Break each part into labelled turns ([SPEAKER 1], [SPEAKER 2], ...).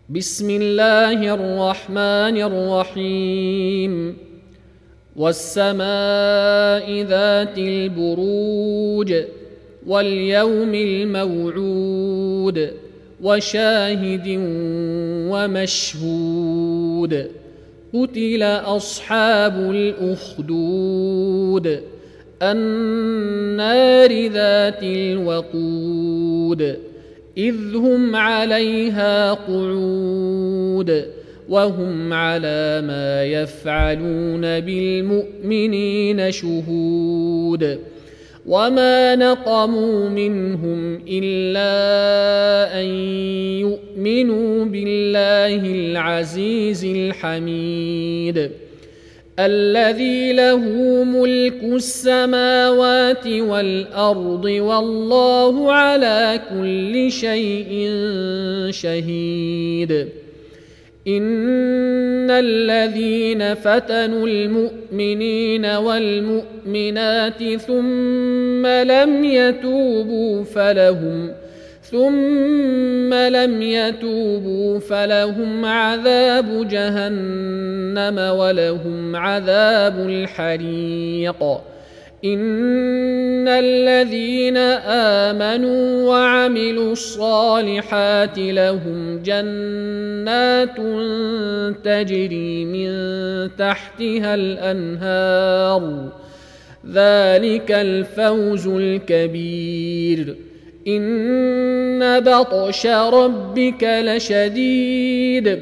[SPEAKER 1] بسم الله الرحمن الرحيم والسماء ذات البروج واليوم الموعود وشاهد ومشهود قتل أصحاب الأخدود النار ذات الوقود إذ هم عليها قعود وهم على ما يفعلون بالمؤمنين شهود وما نقموا منهم إلا أن يؤمنوا بالله العزيز الحميد الذي له ملك السماوات والأرض والله على كل شيء شهيد إن الذين فتنوا المؤمنين والمؤمنات ثم لم يتوبوا فلهم عذاب جهنم ولهم عذاب الحريق إن الذين آمنوا وعملوا الصالحات لهم جنات تجري من تحتها الأنهار ذلك الفوز الكبير إن بطش ربك لشديد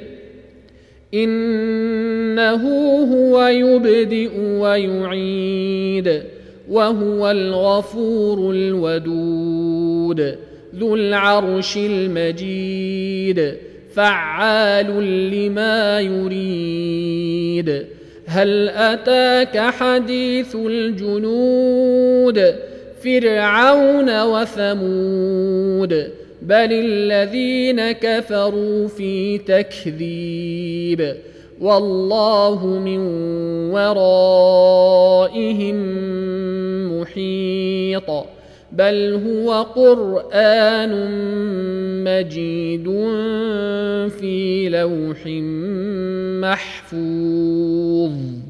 [SPEAKER 1] إنه هو يبدئ ويعيد وهو الغفور الودود ذو العرش المجيد فعال لما يريد هل أتاك حديث الجنود فرعون وثمود بل الذين كفروا في تكذيب والله من ورائهم محيط بل هو قرآن مجيد في لوح محفوظ.